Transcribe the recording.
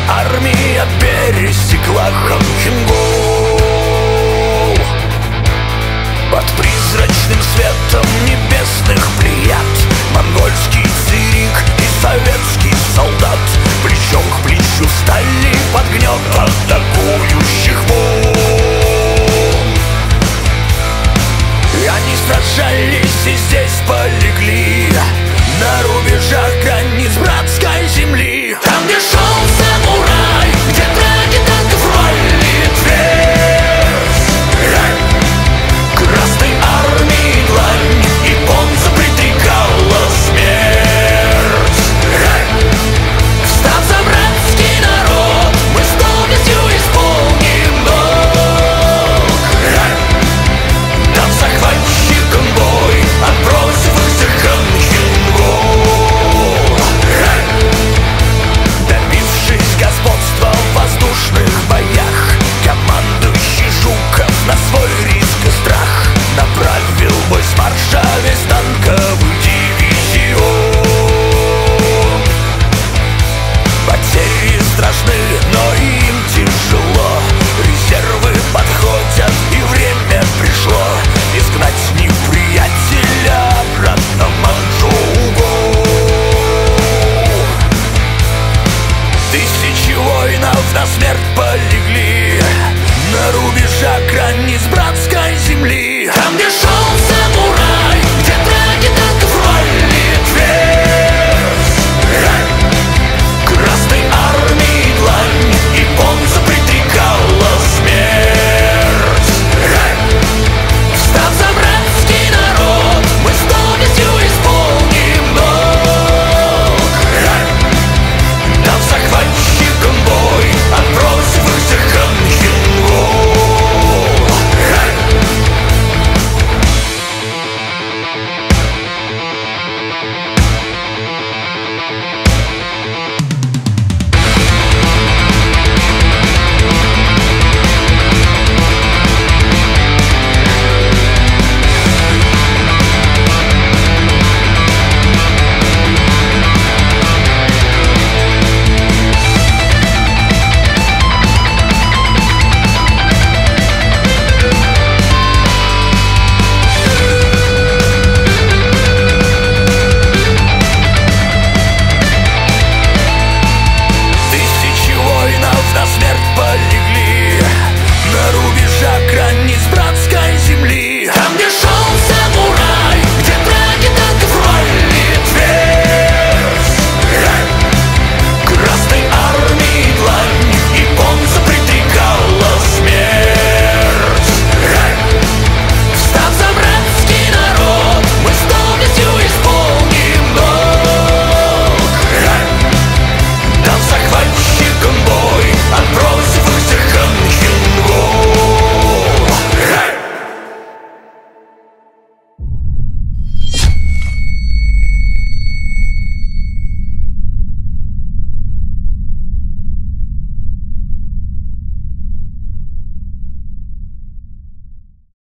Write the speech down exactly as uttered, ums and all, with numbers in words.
армия пересекла Ханхингол. Под призрачным светом небесных плеяд монгольский цирик и советский солдат плечом к плечу стали под гнет атакующих волн. И они сражались и здесь полегли на рубежах границ братской земли. Там, где шел самурай, где траки танков рвали твердь, Красной армии длань японца предрекала смерть. Встав за братский народ, мы с доблестью исполним долг. Дав захватчикам бой, отбросив их за Ханхингол. Добившись господства в воздушных боях, командующий Жуков на свой риск и страх направил бой с марша весь танковый дивизион. Потери страшны, но им тяжело, резервы подходят и время пришло изгнать неприятеля обратно в Манчжоу. Тысячи воинов на смерть полегли на рубежах границ братской земли. Там, где шел самурай, где траки танков рвали твердь, Красной армии длань японца предрекала смерть. Встав за братский народ, мы с доблестью исполним долг. Дав захватчикам бой, отбросив их за Ханхингол. Тысячи воинов на смерть полегли на рубежах